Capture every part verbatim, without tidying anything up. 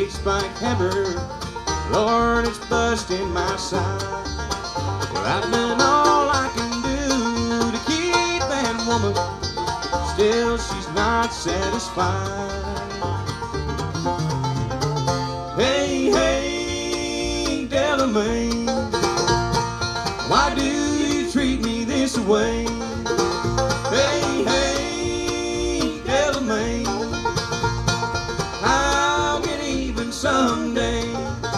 big spike hammer. Lord, it's busting my side. Well, I've done all I can do to keep that woman, still she's not satisfied. Hey, hey, Delamain, why do you treat me this way? Hey, hey, Delamain, I'll get even someday.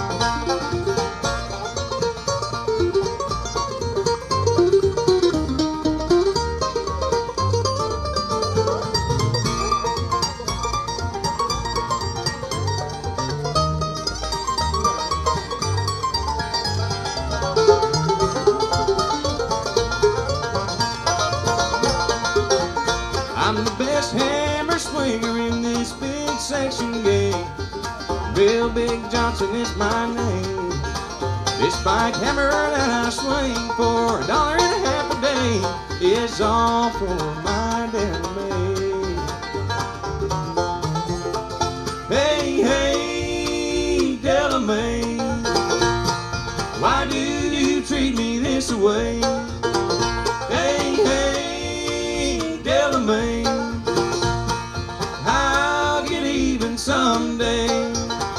I'm the best hammer swinger in this big section game. Bill Big Johnson is my name. This spike hammer that I swing for a dollar and a half a day is all for my Delamain. Hey, hey, Delamain, why do you treat me this way? Hey, hey, Delamain, I'll get even someday.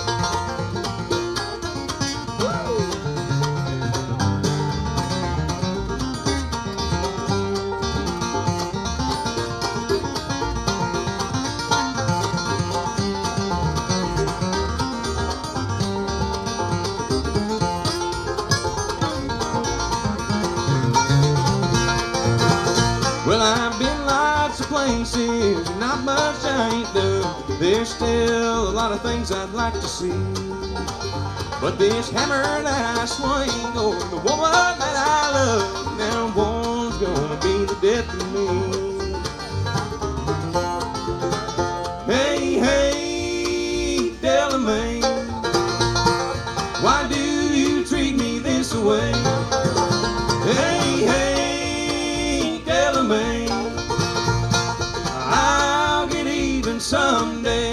Well, I've been lots of places, not much I ain't done. There's still a lot of things I'd like to see, but this hammer that I swing over the woman that I love, now one's gonna be the death of me. Hey, hey, Delamain, why do you treat me this way? Hey, hey, Delamain, I'll get even someday.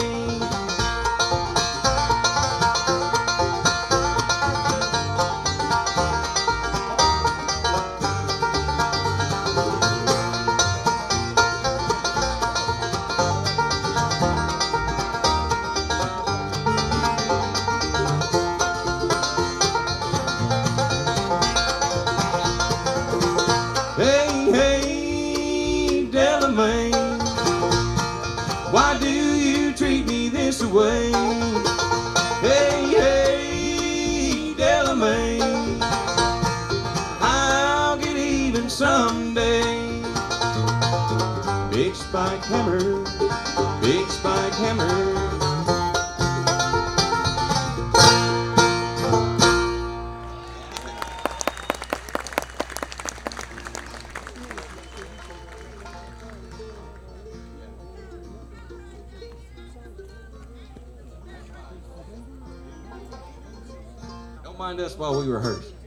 Hey, hey, Delamain, why do you treat me this way? Hey, hey, Delamain, I'll get even someday. Big spike hammer, big spike hammer. Don't mind us while we rehearse.